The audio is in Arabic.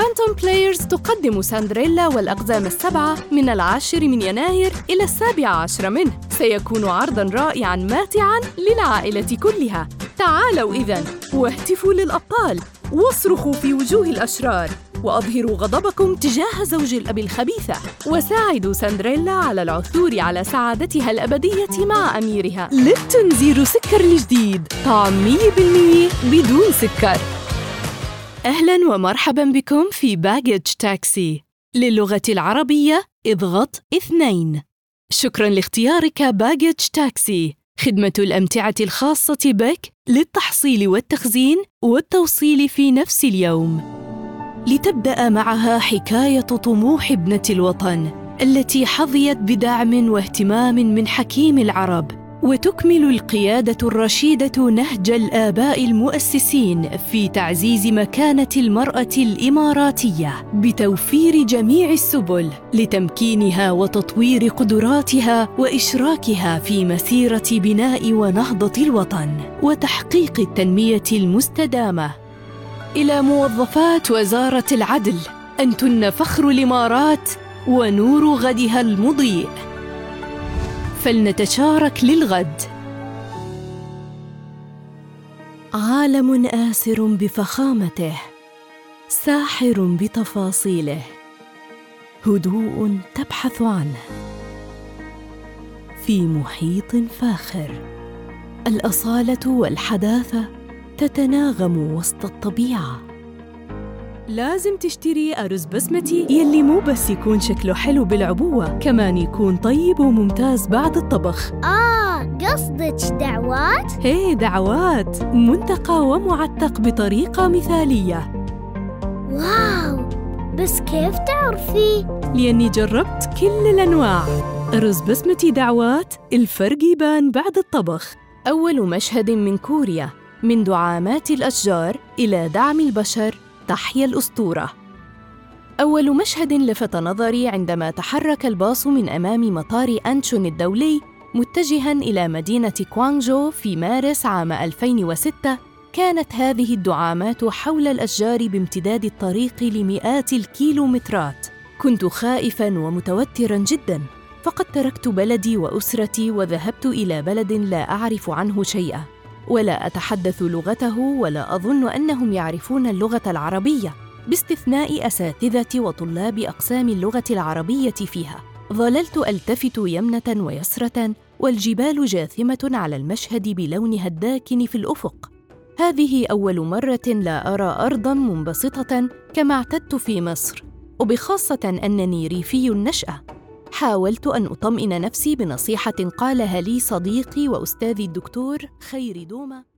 فانتوم بلايرز تقدم سندريلا والأقزام السبعة من 10 يناير إلى 17 منه. سيكون عرضاً رائعاً ماتعاً للعائلة كلها. تعالوا إذن واهتفوا للأبطال واصرخوا في وجوه الأشرار وأظهروا غضبكم تجاه زوج الأب الخبيثة، وساعدوا سندريلا على العثور على سعادتها الأبدية مع أميرها. ليبتون زيرو سكر الجديد، طعم 100% بدون سكر. أهلاً ومرحباً بكم في باجج تاكسي. للغة العربية اضغط 2. شكراً لاختيارك باجج تاكسي، خدمة الأمتعة الخاصة بك للتحصيل والتخزين والتوصيل في نفس اليوم. لتبدأ معها حكاية طموح ابنة الوطن التي حظيت بدعم واهتمام من حكيم العرب، وتكمل القيادة الرشيدة نهج الآباء المؤسسين في تعزيز مكانة المرأة الإماراتية بتوفير جميع السبل لتمكينها وتطوير قدراتها وإشراكها في مسيرة بناء ونهضة الوطن وتحقيق التنمية المستدامة. إلى موظفات وزارة العدل، أنتن فخر الإمارات ونور غدها المضيء. فلنتشارك للغد. عالم آسر بفخامته، ساحر بتفاصيله، هدوء تبحث عنه في محيط فاخر. الأصالة والحداثة تتناغم وسط الطبيعة. لازم تشتري أرز بسمتي يلي مو بس يكون شكله حلو بالعبوة، كمان يكون طيب وممتاز بعد الطبخ. قصدك دعوات؟ هي دعوات، منتقى ومعتق بطريقة مثالية. واو، بس كيف تعرفي؟ لأني جربت كل الأنواع. أرز بسمتي دعوات، الفرق يبان بعد الطبخ. أول مشهد من كوريا، من دعامات الأشجار إلى دعم البشر، تحيا الأسطورة. أول مشهد لفت نظري عندما تحرك الباص من أمام مطار أنشون الدولي متجهاً إلى مدينة كوانجو في مارس عام 2006. كانت هذه الدعامات حول الأشجار بامتداد الطريق لمئات الكيلومترات. كنت خائفاً ومتوتراً جداً، فقد تركت بلدي وأسرتي وذهبت إلى بلد لا أعرف عنه شيئاً، ولا أتحدث لغته، ولا أظن أنهم يعرفون اللغة العربية باستثناء أساتذة وطلاب أقسام اللغة العربية فيها. ظللت ألتفت يمنة ويسرة، والجبال جاثمة على المشهد بلونها الداكن في الأفق. هذه أول مرة لا أرى أرضاً منبسطة كما اعتدت في مصر، وبخاصة أنني ريفي النشأة. حاولت أن أطمئن نفسي بنصيحة قالها لي صديقي وأستاذي الدكتور خيري دوما.